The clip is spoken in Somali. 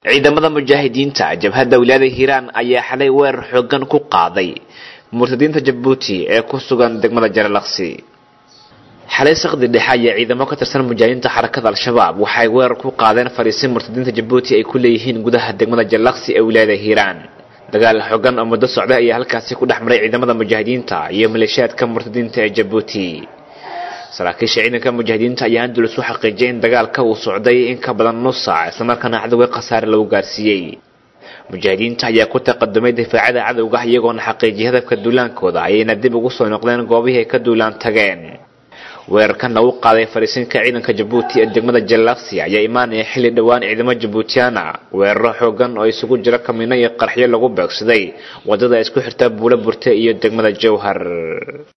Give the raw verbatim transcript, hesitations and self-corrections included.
ciidamada mujaahidiinta jabhadda wilaayada Hiiraan ayaa xalay weerar xooggan ku qaaday murtadiinta Jabuuti ee ku sugan degmada Jalalaqsi. xalay saqdi dhexe ciidamo ka tirsan mujaahidiinta xarakada al-shabaab waxay weerar ku qaadeen fariisin murtadiinta Jabuuti ay ku leeyihiin gudaha degmada Jalalaqsi ee wilaayada Hiiraan. dagaal xooggan oo muddo socday ayaa halkaasi ku dhaxmaray ciidamada mujaahidiinta iyo maleeshiyaadka murtadiinta ee Jabuuti. saraakiisha ciidanka mujaahidiinta ayaa dulus waxa xaqiijiyeen dagaalka uu socday in ka badan nus saac isla markaana cadawga khasaare lagu gaarsiiyay. mujaahidiinta ayaa ku taqadumay difaacada cadawga iyagoo xaqiijiyay hadafka duulaankooda ayayna dib ugu soo noqdeen goobihii ay ka duulaan tageen. weerarkan lagu qaaday fariisinka ciidanka Jabuuti ee degmada Jalalaqsi ayaa imaanaya xilli dhawaan ciidamada Jabuutiyaana weeraro xooggan oo isugu jira kamiino iyo qarxiyo lagu beegsaday wadada isku xirta Buula Burte iyo degmada Jowhar.